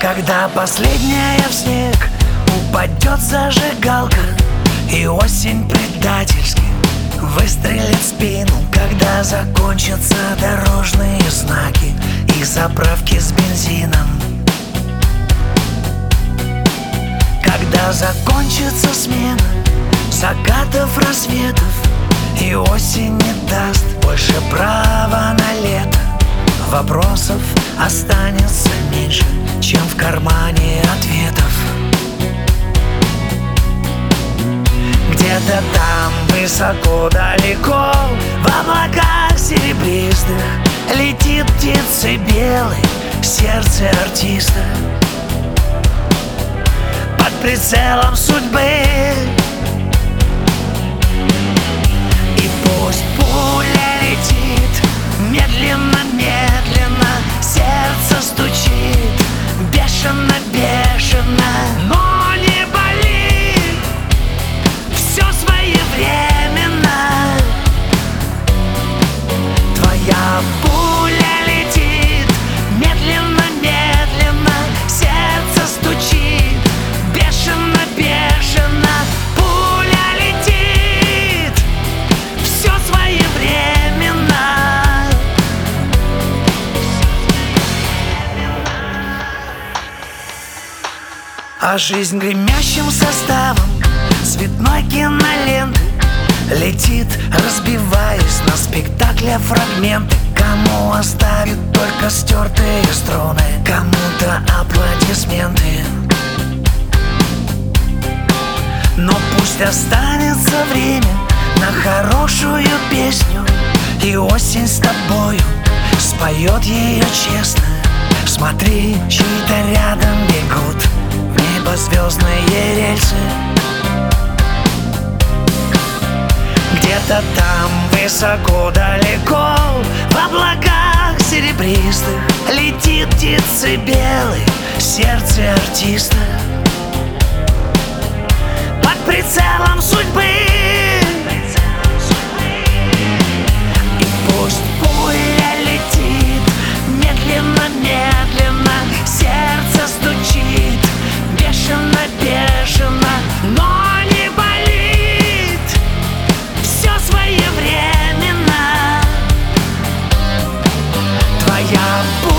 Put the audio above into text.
Когда последняя в снег упадет зажигалка, и осень предательски выстрелит в спину. Когда закончатся дорожные знаки и заправки с бензином. Когда закончится смена закатов, рассветов, и осень не даст больше права на лето, вопросов останется меньше, чем в кармане ответов. Где-то там, высоко, далеко, в облаках серебристых летит птицей белой в сердце артиста. Под прицелом судьбы. И пусть пуля летит медленно-медленно, сердце стучит бешено-бешено, но не болит, все своевременно. Твоя пуля летит медленно-медленно, сердце стучит бешено-бешено. Пуля летит, все своевременно. А жизнь гремящим составом цветной киноленты летит, разбиваясь на спектакле фрагменты. Кому оставит только стертые струны, кому-то аплодисменты. Но пусть останется время на хорошую песню, и осень с тобою споет ее честно. Смотри, чьи-то рядом бегут в небо звездные рельсы. Где-то там, высоко, далеко, в облаках серебристых летит птицей белой в сердце артиста. Под прицелом судьбы. И пусть пуля летит медленно-медленно, сердце стучит бешено-бешено, но не болит, все своевременно. Твоя пуля